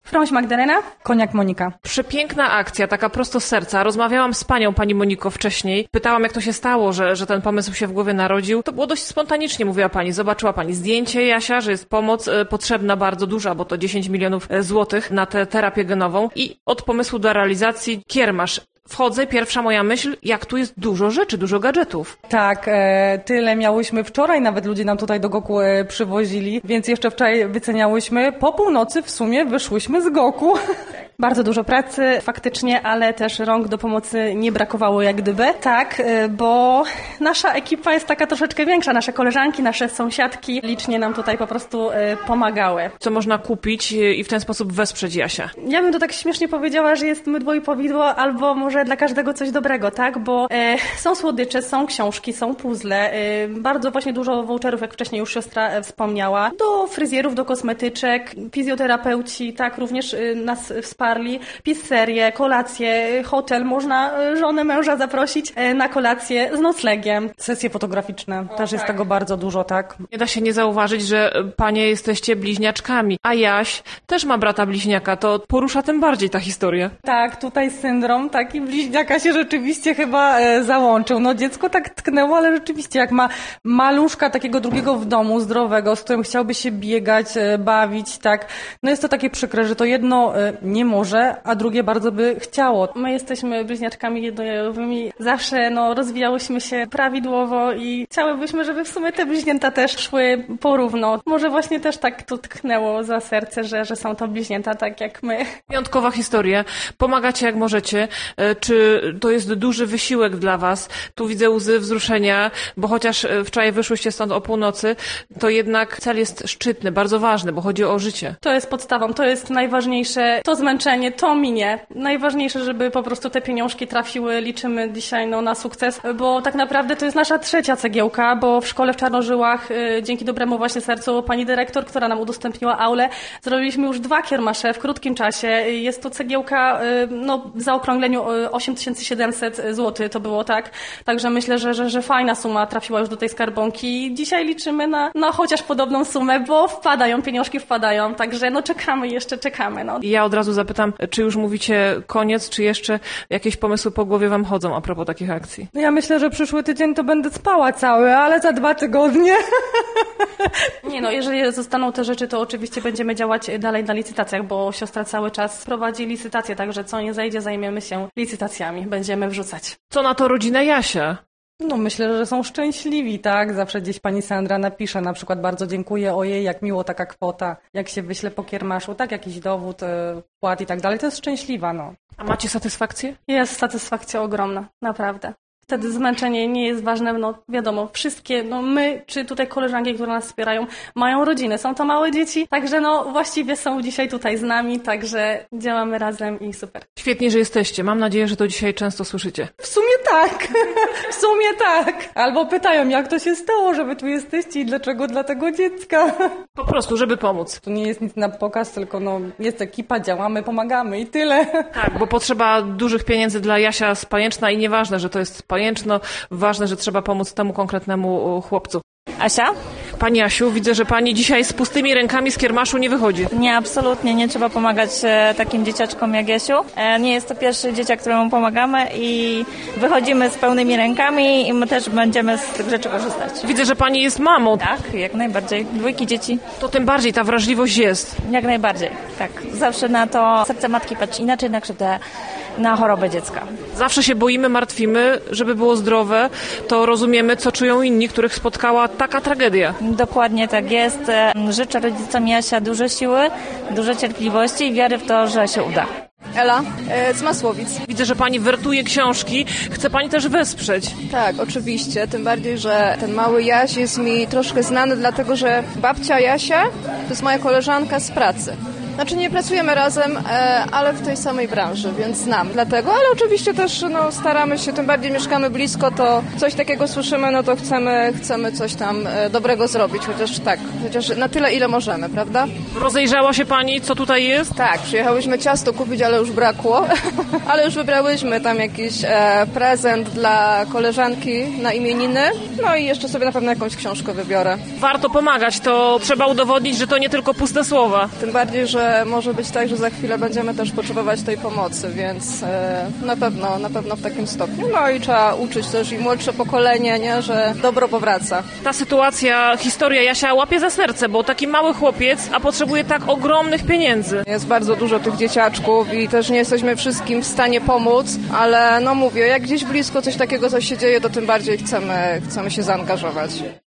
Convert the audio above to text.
Frąś Magdalena. Koniak Monika. Przepiękna akcja, taka prosto z serca. Rozmawiałam z panią, pani Moniko, wcześniej. Pytałam, jak to się stało, że ten pomysł się w głowie narodził. To było dość spontanicznie, mówiła pani. Zobaczyła pani zdjęcie Jasia, że jest pomoc potrzebna bardzo duża, bo to 10 milionów złotych na tę terapię genową. I od pomysłu do realizacji kiermasz. Wchodzę, pierwsza moja myśl, jak tu jest dużo rzeczy, dużo gadżetów. Tak, tyle miałyśmy wczoraj, nawet ludzie nam tutaj do Goku przywozili, więc jeszcze wczoraj wyceniałyśmy. Po północy w sumie wyszłyśmy z Goku. Bardzo dużo pracy faktycznie, ale też rąk do pomocy nie brakowało jak gdyby. Tak, bo nasza ekipa jest taka troszeczkę większa. Nasze koleżanki, nasze sąsiadki licznie nam tutaj po prostu pomagały. Co można kupić i w ten sposób wesprzeć Jasia? Ja bym to tak śmiesznie powiedziała, że jest mydło i powidło, albo może dla każdego coś dobrego, tak? Bo są słodycze, są książki, są puzzle, bardzo właśnie dużo voucherów, jak wcześniej już siostra wspomniała, do fryzjerów, do kosmetyczek, fizjoterapeuci, tak, również nas wsparli, pizzerie, kolacje, hotel, można żonę, męża zaprosić na kolację z noclegiem. Sesje fotograficzne, też jest tego bardzo dużo, tak? Nie da się nie zauważyć, że panie jesteście bliźniaczkami, a Jaś też ma brata bliźniaka, to porusza tym bardziej ta historia. Tak, tutaj syndrom taki bliźniaka się rzeczywiście chyba załączył. No dziecko tak tknęło, ale rzeczywiście jak ma maluszka takiego drugiego w domu, zdrowego, z którym chciałby się biegać, bawić, tak, no jest to takie przykre, że to jedno nie może, a drugie bardzo by chciało. My jesteśmy bliźniaczkami jednojajowymi, zawsze rozwijałyśmy się prawidłowo i chciałybyśmy, żeby w sumie te bliźnięta też szły porówno. Może właśnie też tak to tknęło za serce, że są to bliźnięta tak jak my. Wyjątkowa historia. Pomagacie jak możecie. Czy to jest duży wysiłek dla was? Tu widzę łzy wzruszenia, bo chociaż wczoraj wyszłyście stąd o północy, to jednak cel jest szczytny, bardzo ważny, bo chodzi o życie. To jest podstawą, to jest najważniejsze, to zmęczenie, to minie. Najważniejsze, żeby po prostu te pieniążki trafiły, liczymy dzisiaj na sukces, bo tak naprawdę to jest nasza trzecia cegiełka, bo w szkole w Czarnożyłach, dzięki dobremu właśnie sercu pani dyrektor, która nam udostępniła aulę, zrobiliśmy już 2 kiermasze w krótkim czasie. Jest to cegiełka, w zaokrągleniu 8700 zł to było, tak? Także myślę, że fajna suma trafiła już do tej skarbonki. Dzisiaj liczymy na chociaż podobną sumę, bo pieniążki wpadają, także czekamy. Ja od razu zapytam, czy już mówicie koniec, czy jeszcze jakieś pomysły po głowie wam chodzą a propos takich akcji? Ja myślę, że przyszły tydzień to będę spała cały, ale za 2 tygodnie. Nie jeżeli zostaną te rzeczy, to oczywiście będziemy działać dalej na licytacjach, bo siostra cały czas prowadzi licytacje, także co nie zajdzie, zajmiemy się licytacjami, będziemy wrzucać. Co na to rodzina Jasia? Myślę, że są szczęśliwi, tak? Zawsze gdzieś pani Sandra napisze, na przykład bardzo dziękuję, ojej, jak miło taka kwota, jak się wyśle po kiermaszu, tak? Jakiś dowód, wkład i tak dalej, to jest szczęśliwa, A macie satysfakcję? Jest satysfakcja ogromna, naprawdę. Wtedy zmęczenie nie jest ważne, wiadomo, wszystkie, my, czy tutaj koleżanki, które nas wspierają, mają rodziny, są to małe dzieci, także właściwie są dzisiaj tutaj z nami, także działamy razem i super. Świetnie, że jesteście. Mam nadzieję, że to dzisiaj często słyszycie. W sumie tak. Albo pytają, jak to się stało, że wy tu jesteście i dlaczego dla tego dziecka. Po prostu, żeby pomóc. To nie jest nic na pokaz, tylko jest ekipa, działamy, pomagamy i tyle. Tak, bo potrzeba dużych pieniędzy dla Jasia z Pajęczna i nieważne, że to jest Pajęczno, ważne, że trzeba pomóc temu konkretnemu chłopcu. Asia? Pani Asiu, widzę, że pani dzisiaj z pustymi rękami z kiermaszu nie wychodzi. Nie, absolutnie nie trzeba pomagać takim dzieciaczkom jak Jasiu. Nie jest to pierwszy dzieciak, któremu pomagamy i wychodzimy z pełnymi rękami i my też będziemy z tych rzeczy korzystać. Widzę, że pani jest mamą. Tak, jak najbardziej. 2 dzieci. To tym bardziej ta wrażliwość jest. Jak najbardziej, tak. Zawsze na to serce matki patrzy inaczej na krzywdę, na chorobę dziecka. Zawsze się boimy, martwimy, żeby było zdrowe, to rozumiemy, co czują inni, których spotkała taka tragedia. Dokładnie tak jest. Życzę rodzicom Jasia dużo siły, dużo cierpliwości i wiary w to, że się uda. Ela z Masłowic. Widzę, że pani wertuje książki. Chce pani też wesprzeć. Tak, oczywiście. Tym bardziej, że ten mały Jaś jest mi troszkę znany, dlatego że babcia Jasia to jest moja koleżanka z pracy. Znaczy nie pracujemy razem, ale w tej samej branży, więc znam dlatego, ale oczywiście też staramy się, tym bardziej mieszkamy blisko, to coś takiego słyszymy, to chcemy coś tam dobrego zrobić, chociaż na tyle, ile możemy, prawda? Rozejrzała się pani, co tutaj jest? Tak, przyjechałyśmy ciasto kupić, ale już brakło, ale już wybrałyśmy tam jakiś prezent dla koleżanki na imieniny, i jeszcze sobie na pewno jakąś książkę wybiorę. Warto pomagać, to trzeba udowodnić, że to nie tylko puste słowa. Tym bardziej, że że może być tak, że za chwilę będziemy też potrzebować tej pomocy, więc na pewno w takim stopniu. No i trzeba uczyć też i młodsze pokolenie, nie, że dobro powraca. Ta sytuacja, historia Jasia łapie za serce, bo taki mały chłopiec, a potrzebuje tak ogromnych pieniędzy. Jest bardzo dużo tych dzieciaczków i też nie jesteśmy wszystkim w stanie pomóc, ale no mówię, jak gdzieś blisko coś takiego, co się dzieje, to tym bardziej chcemy się zaangażować.